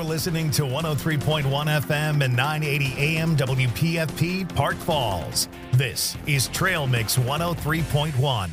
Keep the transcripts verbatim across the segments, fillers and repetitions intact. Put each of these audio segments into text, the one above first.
listening to one oh three point one F M and nine eighty A M W P F P Park Falls. This is Trail Mix one oh three point one.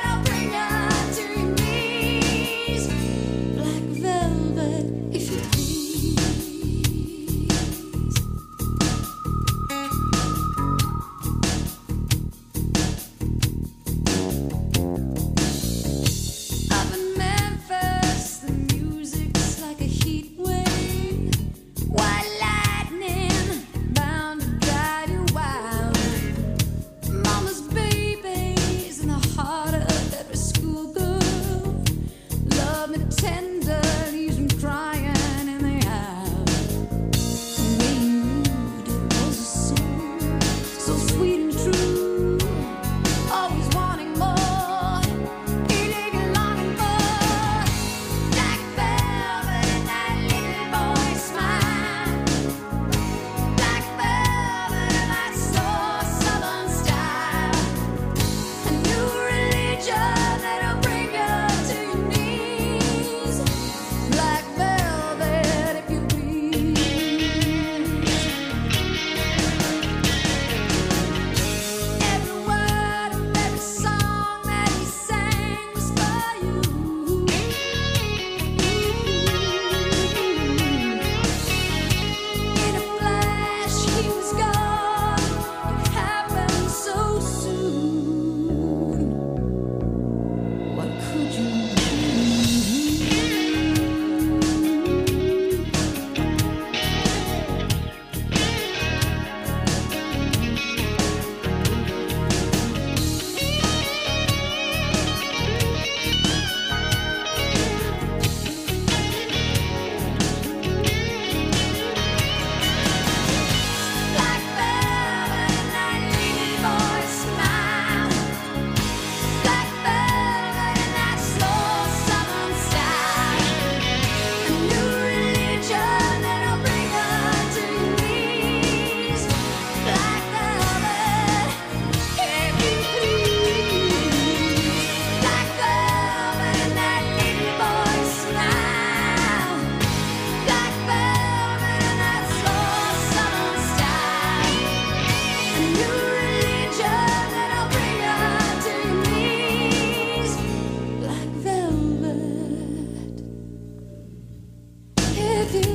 If you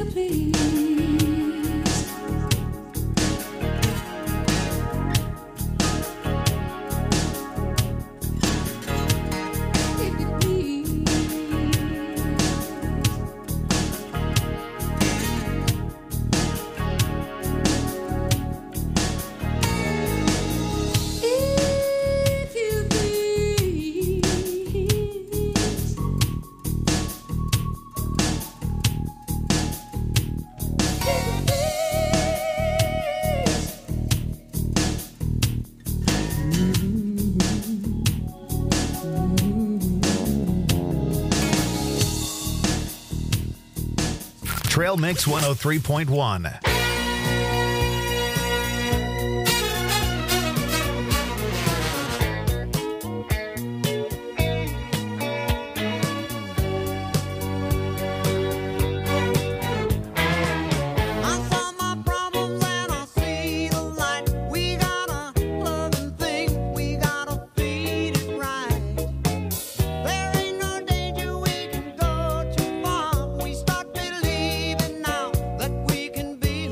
please. If you please. If you please. Trail Mix one oh three point one. I saw my problems and I see the light. We got a loving thing, we gotta feed it right. There ain't no danger, we can go too far. We start believing now that we can be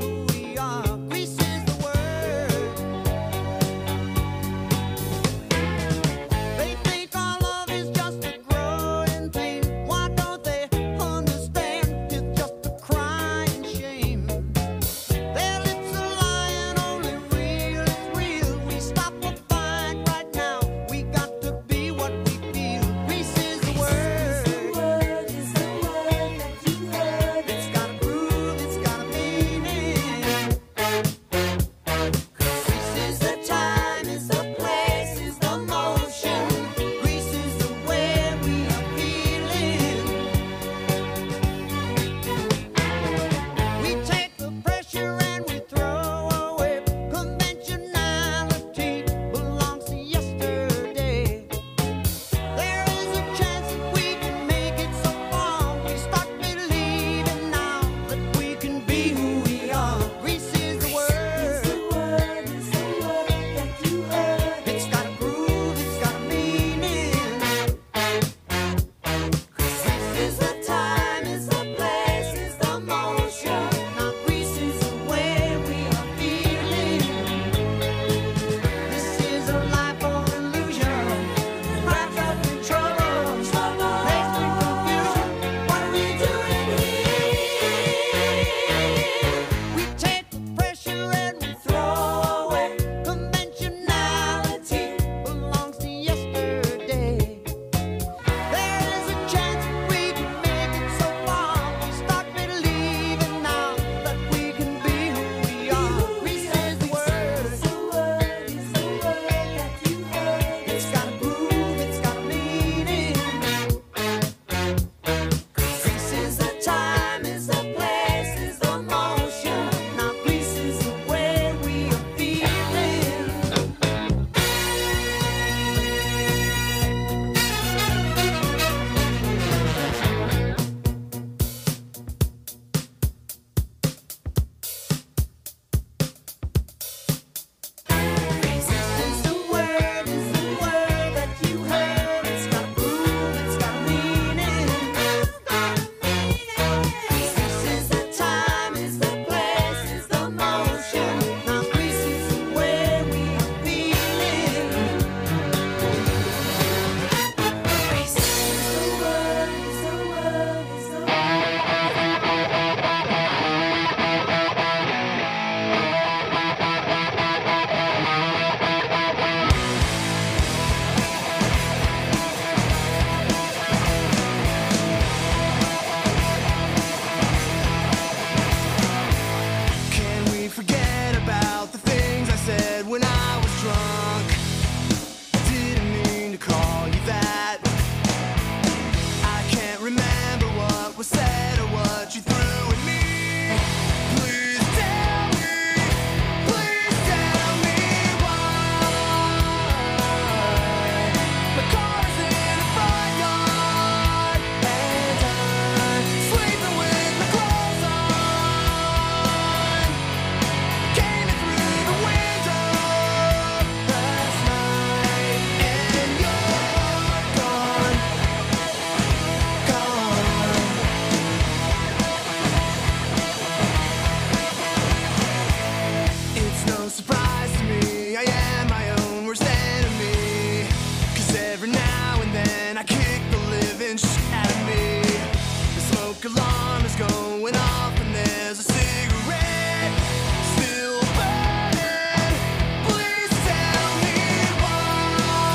going off and there's a cigarette still burning. Please tell me why.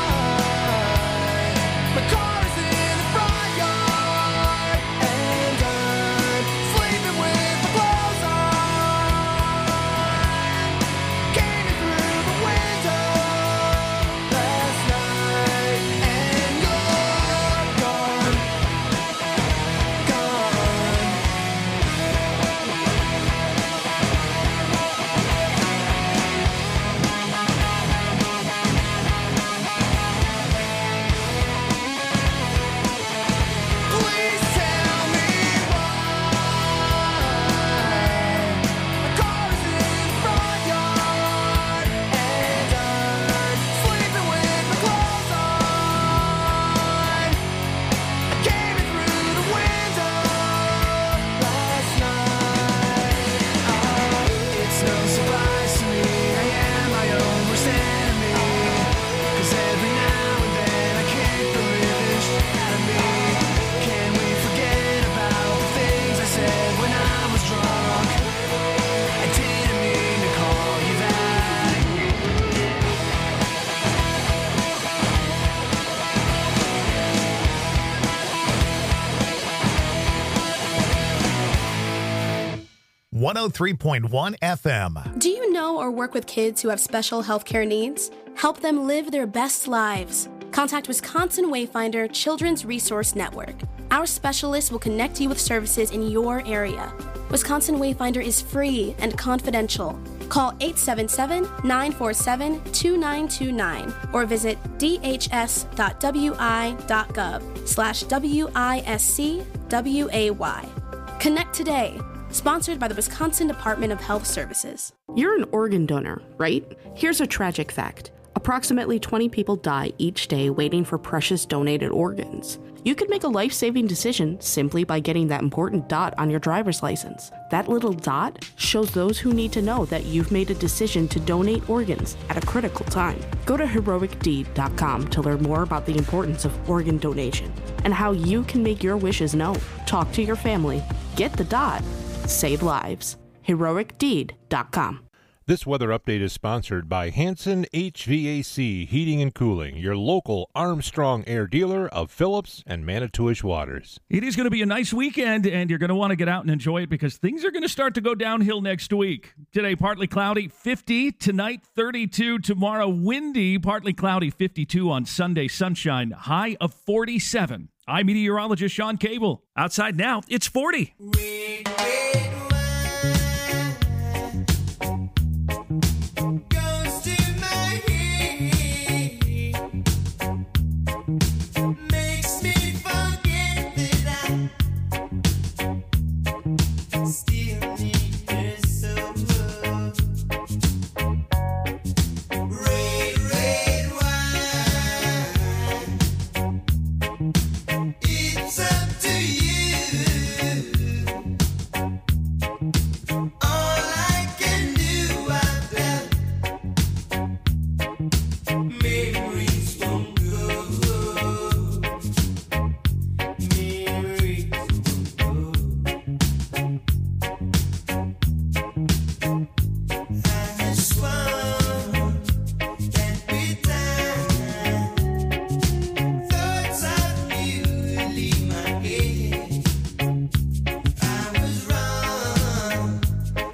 My car is in the front yard and I'm sleeping with my clothes on. Came in through the window last night and you're gone, gone. Please tell me why. My car is in the front yard and I'm sleeping with my clothes on. I came in through the window last night. Oh, it's no surprise to me I am my own worst enemy. 'Cause every now and then I kick the living shit out of me. Can we forget about the things I said when I was drunk? I didn't mean to call you that. one oh three point one F M. Do you know or work with kids who have special healthcare needs? Help them live their best lives. Contact Wisconsin Wayfinder Children's Resource Network. Our specialists will connect you with services in your area. Wisconsin Wayfinder is free and confidential. Call eight seven seven, nine four seven, two nine two nine or visit d h s dot w i dot gov slash W I S C W A Y. Connect today. Sponsored by the Wisconsin Department of Health Services. You're an organ donor, right? Here's a tragic fact. Approximately twenty people die each day waiting for precious donated organs. You could make a life-saving decision simply by getting that important dot on your driver's license. That little dot shows those who need to know that you've made a decision to donate organs at a critical time. Go to heroic deed dot com to learn more about the importance of organ donation and how you can make your wishes known. Talk to your family. Get the dot. Save lives. heroic deed dot com. This weather update is sponsored by Hanson H V A C Heating and Cooling, your local Armstrong Air dealer of Phillips and Manitowish Waters. It is going to be a nice weekend, and you're going to want to get out and enjoy it because things are going to start to go downhill next week. Today, partly cloudy, fifty. Tonight, thirty-two. Tomorrow, windy, partly cloudy, fifty-two. On Sunday, sunshine, high of forty-seven. I'm meteorologist Sean Cable. Outside now, it's forty. Red, red wine goes to my head, makes me forget that I still need her so. Red, red wine, it's up to you. All I can do, I bet memories won't go. Memories won't go. I just want that good time. Thoughts of you leave my head. I was wrong.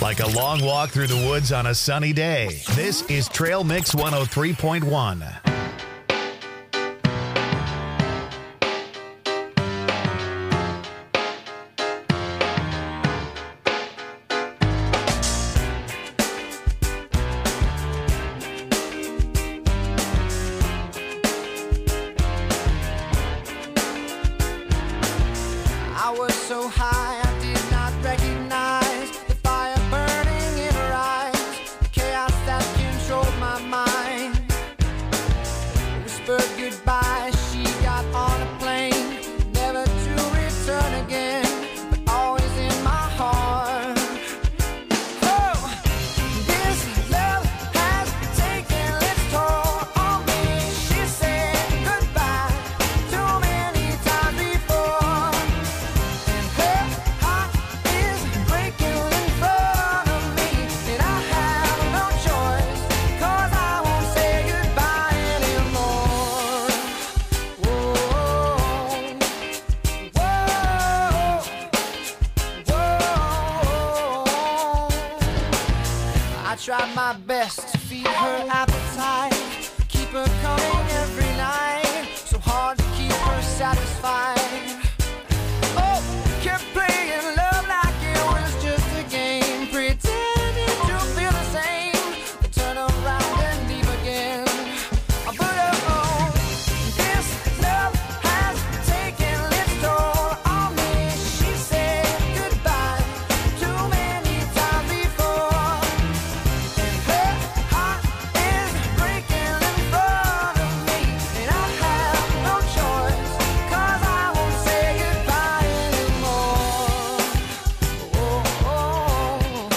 Like a long walk through the woods on a sunny day. This is Trail Mix one oh three point one. I was so high, I did not recognize the fire burning in her eyes, the chaos that controlled my mind. Whispered goodbye, she got on a plane, never to return again, but always in my heart. Oh, this love has taken its toll on me. She said goodbye too many times before. Her heart is breaking in front of me, and I have no choice, 'cause I won't say goodbye anymore. Whoa, whoa, whoa. I tried my best to feed her appetite, keep her coming every night, so hard to keep her satisfied. Oh, kept playing love like it was just a game, pretending to feel the same, but turn around and leave again. But oh, this love has taken its toll on me. She said goodbye too many times before, and her heart is breaking in front of me, and I have no choice, 'cause I won't say goodbye anymore. Whoa, whoa,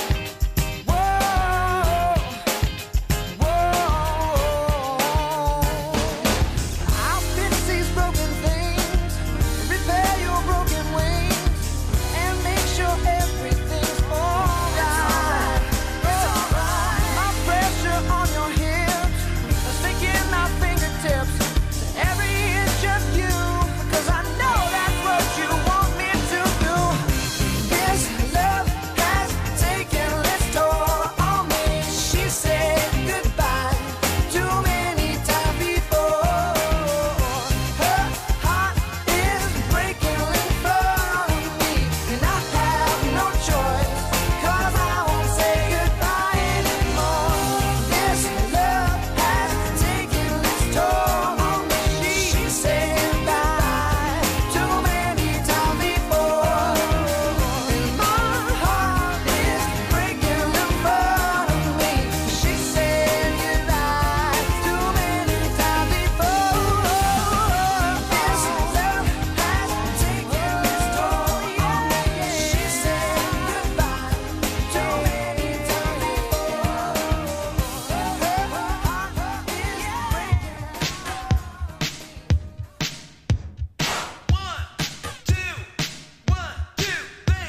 whoa. I'll fix these broken things, repair your broken wings, and make sure everything's alright. It's alright. My pressure on your hips, sticking my fingertips to every inch of you, 'cause I know that's what you want me to do. This love has taken its toll on me. She said goodbye too many times before. Her heart is breaking in front of me, and I have no choice, 'cause I won't say goodbye anymore. This love has taken its toll on me. She said goodbye too many times before, and my heart is breaking in front of me. She said goodbye too many times before. This love has taken its toll on me. She said goodbye too many times before. Her heart is breaking. One, two, one, two, three,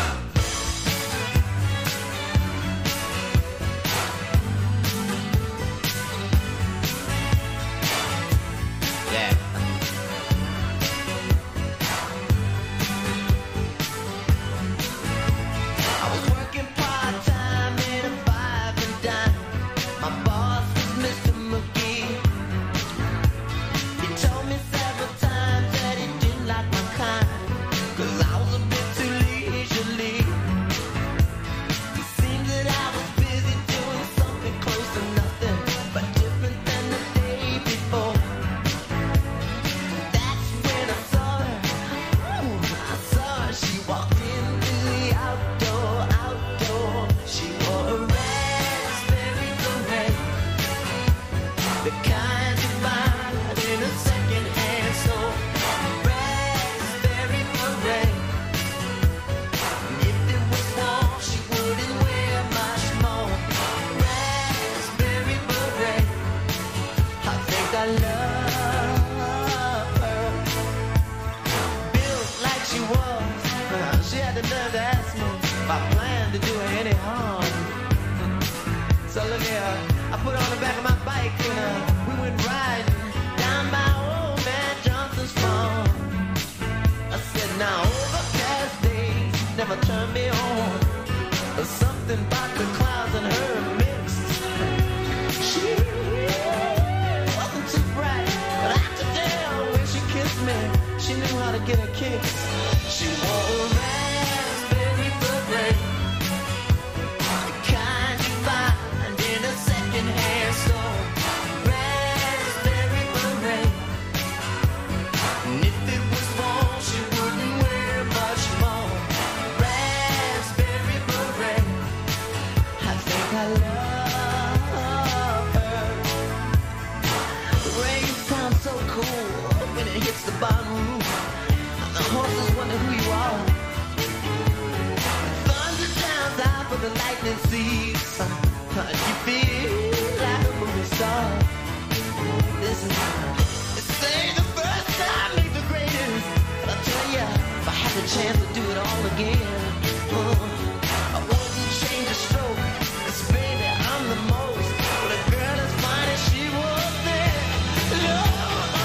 yeah. I was working part-time in a five and dime. My boss was Mister McGee. He told me several times that he didn't like my kind, 'cause I was a bit too leisurely. It seemed that I was busy doing something close to nothing, but different than the day before. That's when I saw her. Ooh, I saw her. She walked into the outdoor, outdoor. She wore a raspberry beret, the kind you find in a second-hand store. Raspberry beret. If it was warm, she wouldn't wear much more. Raspberry beret. I think I love her. Built like she was, she had the nerve to ask me if I planned to do her any harm. So look here, I put on the back of my bike and uh, we went riding down by old man Johnson's farm. I said, now overcast days never turn me on, but some nothing but the clouds and her mixed. She wasn't too bright, but I could tell when she kissed me, she knew how to get her kicks. She wore a raspberry beret, the kind you find in a second-hand store. Raspberry beret, and if it was warm, she wouldn't wear much more. Raspberry beret, I think I love her. The rain sounds so cool when it hits the bottom roof. The horses wonder who you are. Thunder sounds out for the lightning seeds. You feel like a movie star. This is, they say the first time made the greatest. But I'll tell ya, if I had the chance to do it all again, uh, I wouldn't change a stroke. 'Cause baby, I'm the most. But a girl as fine as she was there. Love,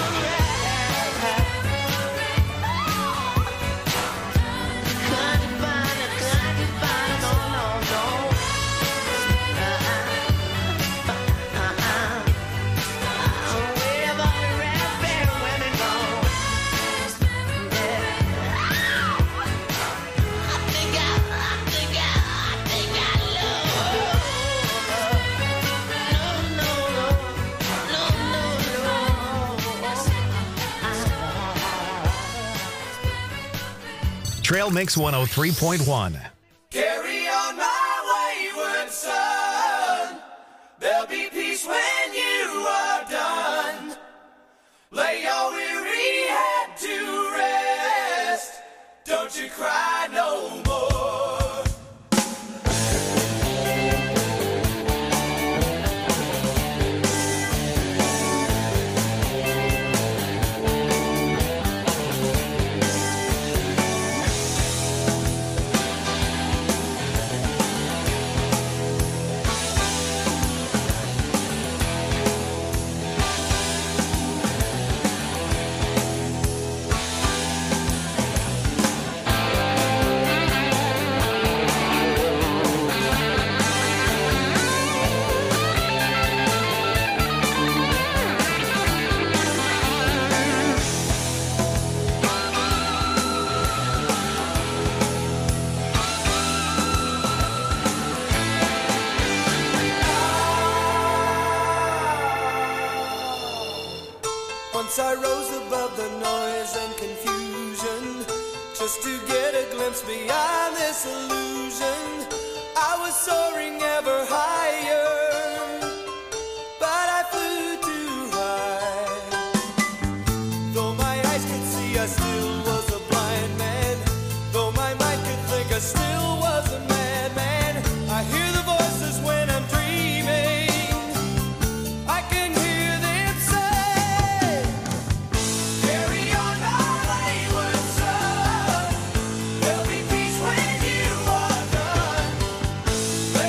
Trail Mix one oh three point one. carry on my wayward son. There'll be peace when you are done. Lay your weary head to rest. Don't you cry no more. Once I rose above the noise and confusion, just to get a glimpse beyond this illusion. I was soaring ever higher, but I flew too high. Though my eyes could see, I still was a blind man. Though my mind could think, I still was a madman. I hear the voices when I'm dreaming. I can hear them say, carry on my wayward son. There'll be peace when you are done.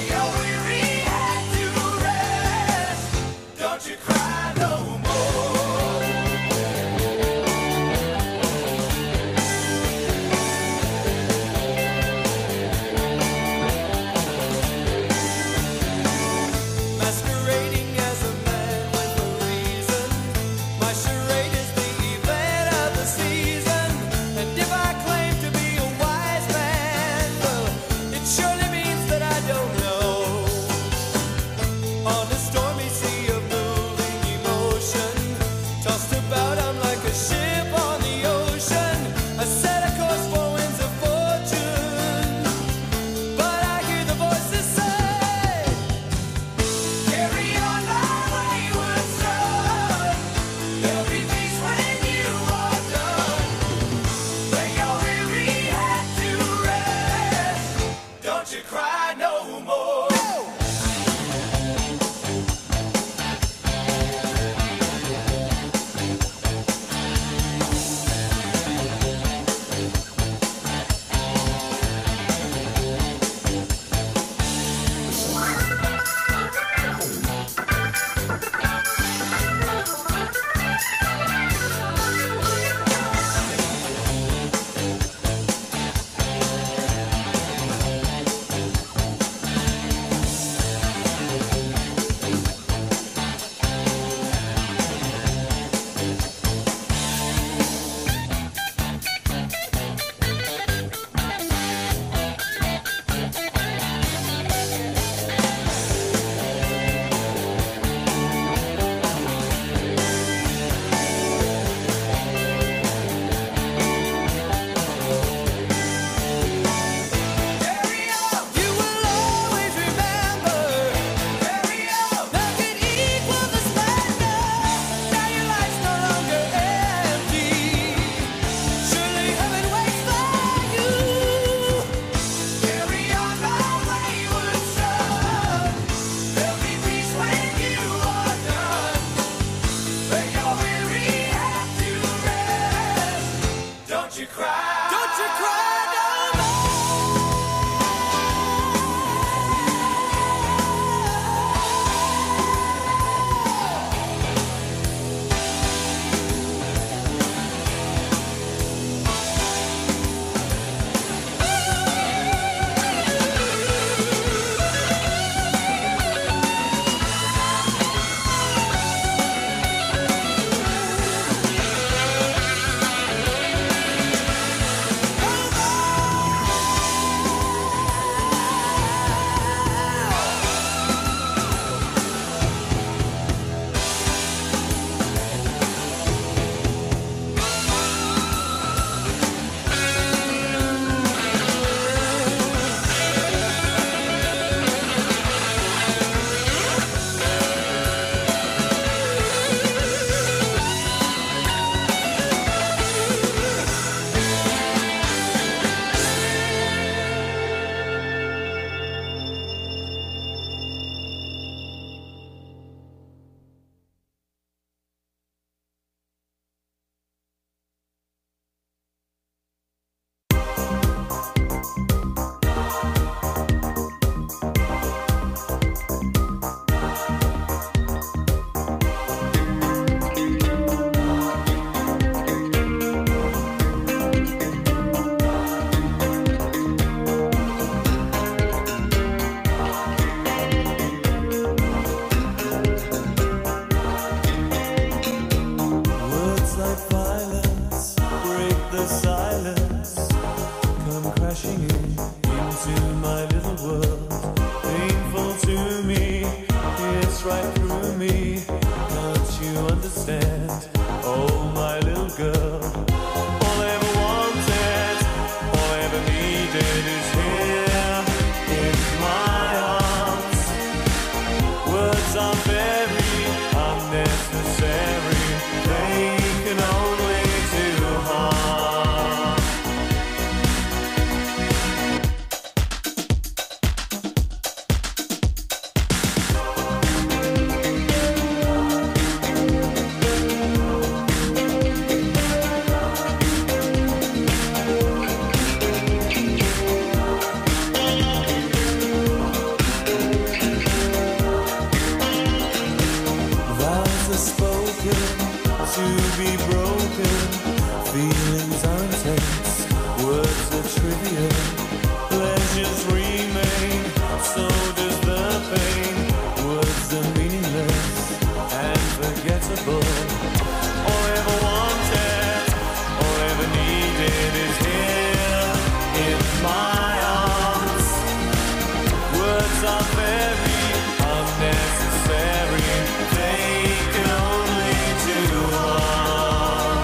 Words are very unnecessary. They can only do harm.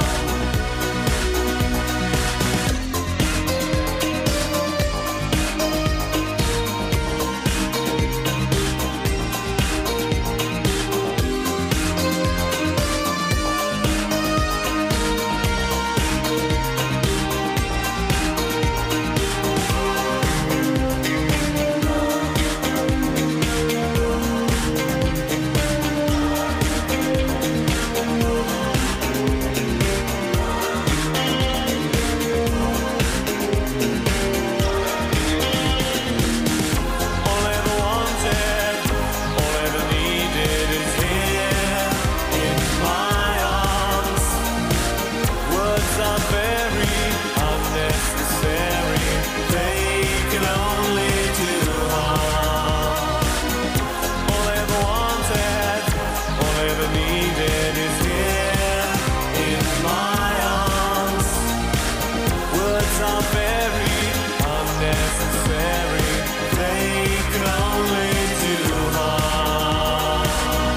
All ever wanted, all ever needed is here in my arms. Words are very unnecessary. They can only do harm. All ever wanted, all ever needed is here in my arms. Words are very unnecessary. They can only do harm.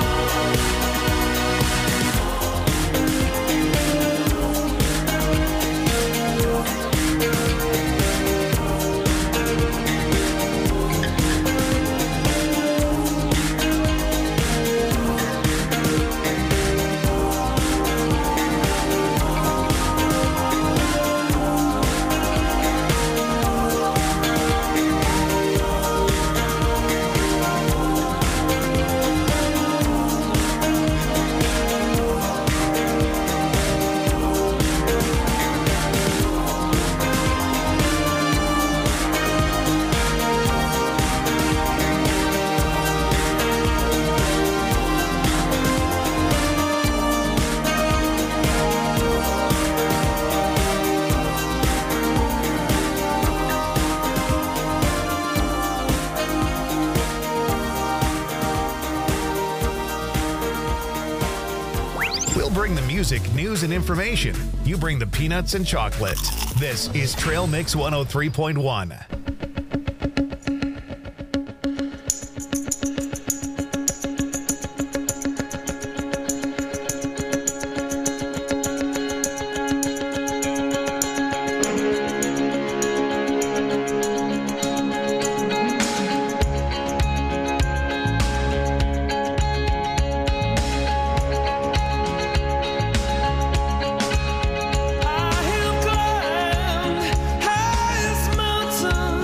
We'll bring the music, news, and information. You bring the peanuts and chocolate. This is Trail Mix one oh three point one. I have climbed highest mountain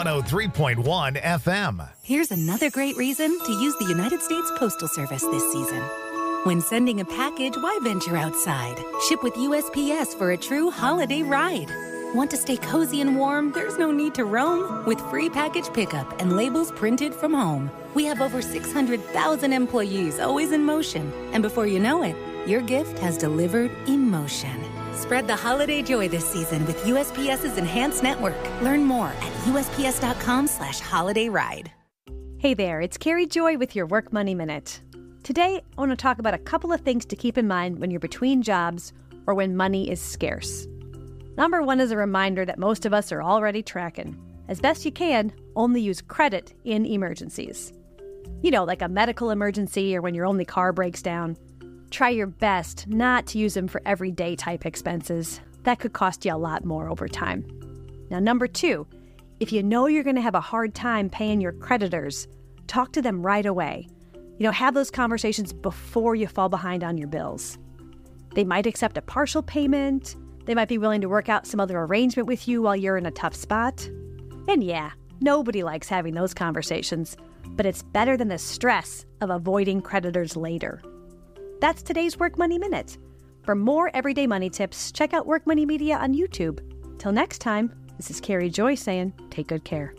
one oh three point one F M. Here's another great reason to use the United States Postal Service this season. When sending a package, why venture outside? Ship with U S P S for a true holiday ride. Want to stay cozy and warm? There's no need to roam. With free package pickup and labels printed from home. We have over six hundred thousand employees always in motion. And before you know it, your gift has delivered emotion. Spread the holiday joy this season with USPS's enhanced network. Learn more at USPS.com slash holiday ride. Hey there, it's Carrie Joy with your Work Money Minute. Today, I want to talk about a couple of things to keep in mind when you're between jobs or when money is scarce. Number one is a reminder that most of us are already tracking. As best you can, only use credit in emergencies. You know, like a medical emergency or when your only car breaks down. Try your best not to use them for everyday type expenses. That could cost you a lot more over time. Now, number two, if you know you're going to have a hard time paying your creditors, talk to them right away. You know, have those conversations before you fall behind on your bills. They might accept a partial payment. They might be willing to work out some other arrangement with you while you're in a tough spot. And yeah, nobody likes having those conversations, but it's better than the stress of avoiding creditors later. That's today's Work Money Minute. For more everyday money tips, check out Work Money Media on YouTube. Till next time, this is Carrie Joy saying, take good care.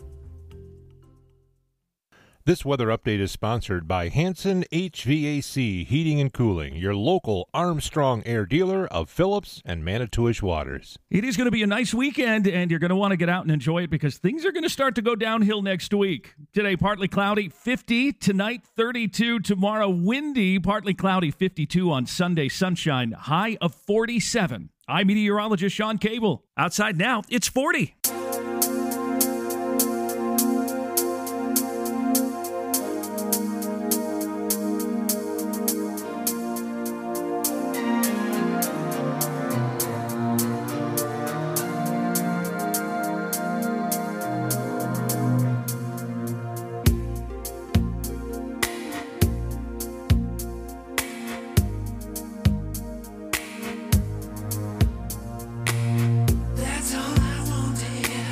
This weather update is sponsored by Hanson H V A C Heating and Cooling, your local Armstrong Air dealer of Phillips and Manitowish Waters. It is going to be a nice weekend, and you're going to want to get out and enjoy it because things are going to start to go downhill next week. Today, partly cloudy, fifty. Tonight, thirty-two. Tomorrow, windy, partly cloudy, fifty-two. On Sunday, sunshine, high of forty-seven. I'm meteorologist Sean Cable. Outside now, it's forty. That's all I wanted.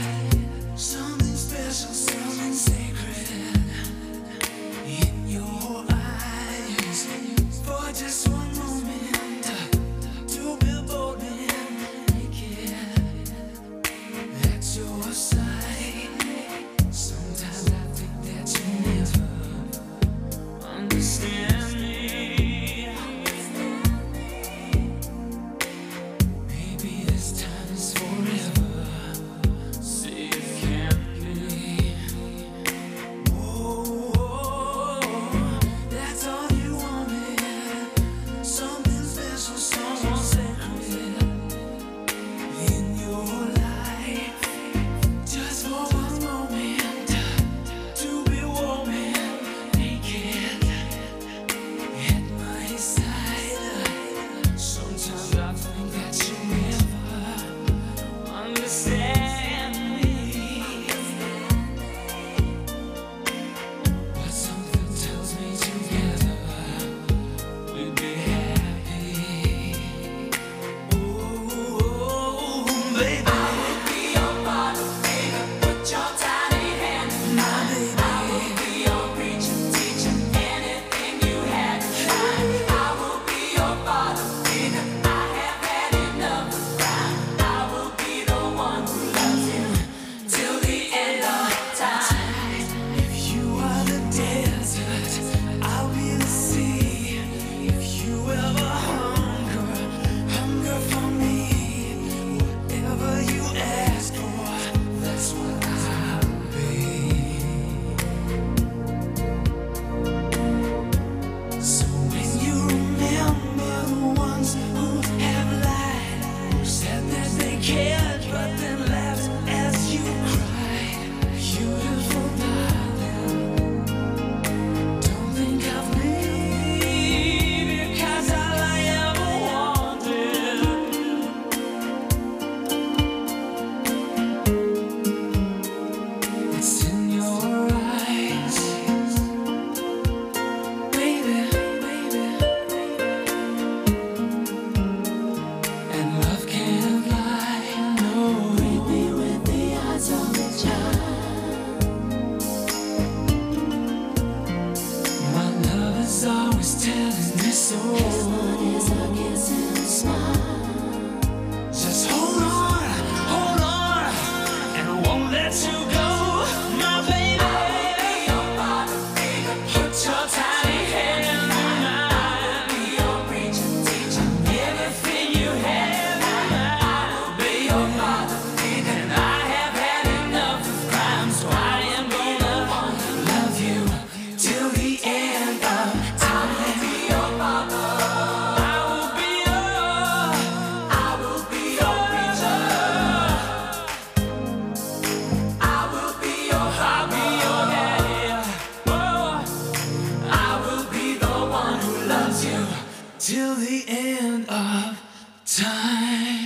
end of time.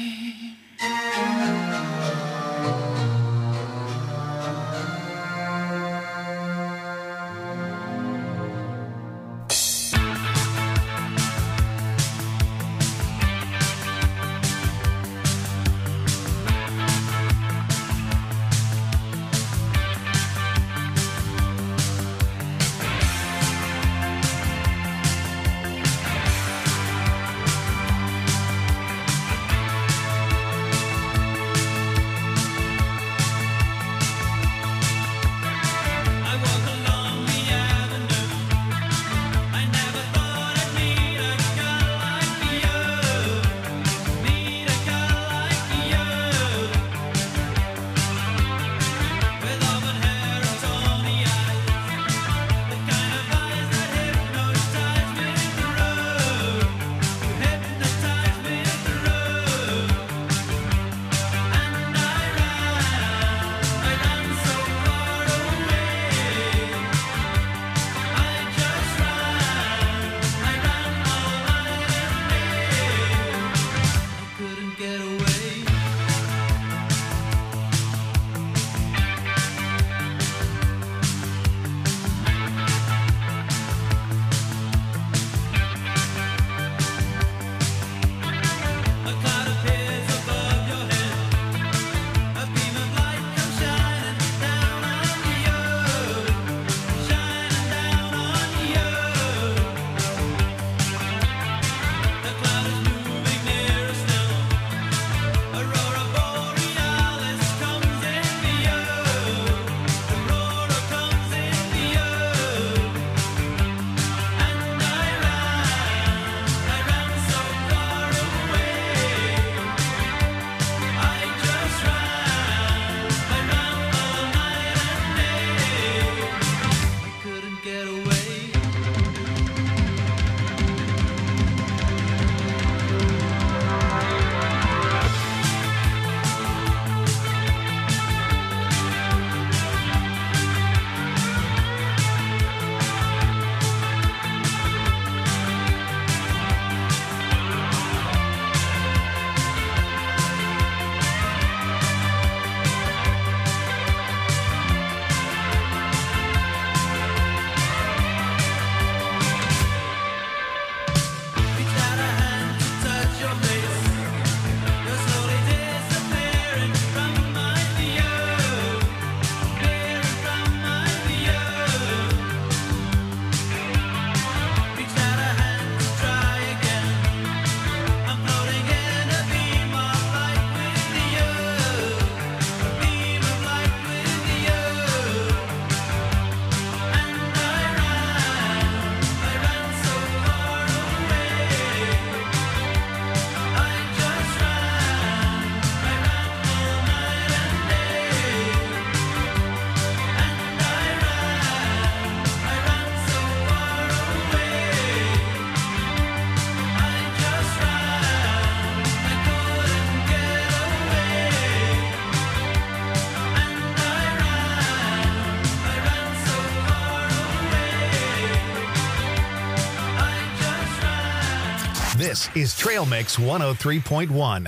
This is Trail Mix one oh three point one.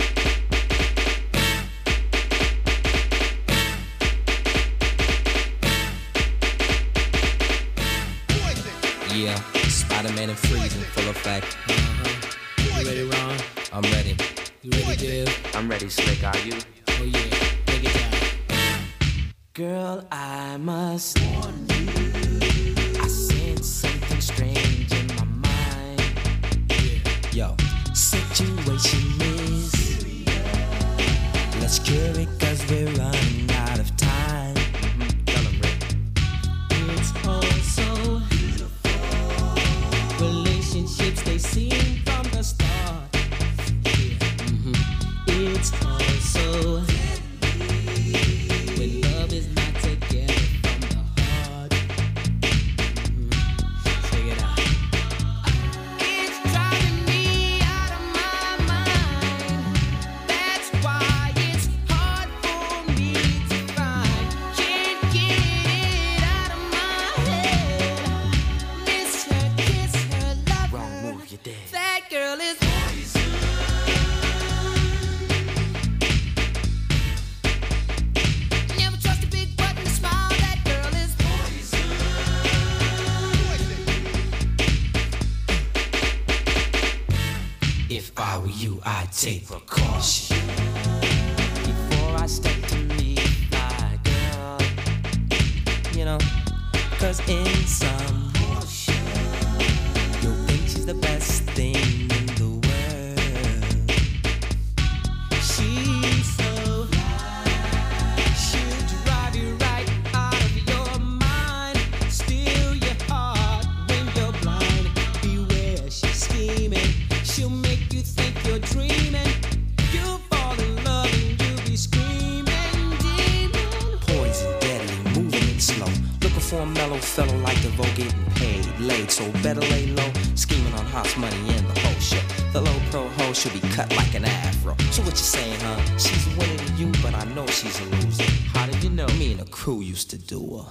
Yeah, Spider-Man and freezing, full effect. Uh-huh. You ready, Ron? I'm ready. You ready, Div? I'm ready, Slick. Are you? Oh yeah, take it down. Girl, I must warn you. I sense something strange in my mind. Yo, situation is. Let's cure it, cause we're running out of time. Mm-hmm. Tell 'em, Rick. It's all so beautiful. Relationships, they seem from the start. Yeah. Mm-hmm. It's all so when love is not together from the heart. Mm-hmm. Check it out. It's driving me out of my mind. That's why it's hard for me to find. Can't get it out of my head. Miss her, kiss her, love Wrong her. move, you're dead. That girl is poison. Never trust a big butt and a smile, that girl is poison. If I were you, I'd take precaution before I step to meet my girl. You know, cause in some motion, you'll think she's the best thing in the world. She's so high, she'll drive you right out of your mind, steal your heart when you're blind. Beware, she's scheming, she'll make you think you're dreaming. You'll fall in love and you'll be screaming, demon. Poison, deadly, moving it slow. Looking for a mellow fellow like DeVoe, getting paid, laid, so better lay low. Scheming on hot money and the whole show. The low pro hoe should be cut like an afro. So what you saying, huh? She's a winner to you, but I know she's a loser. How did you know? Me and the crew used to do her.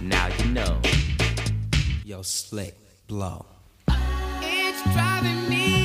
Slick blow. It's driving me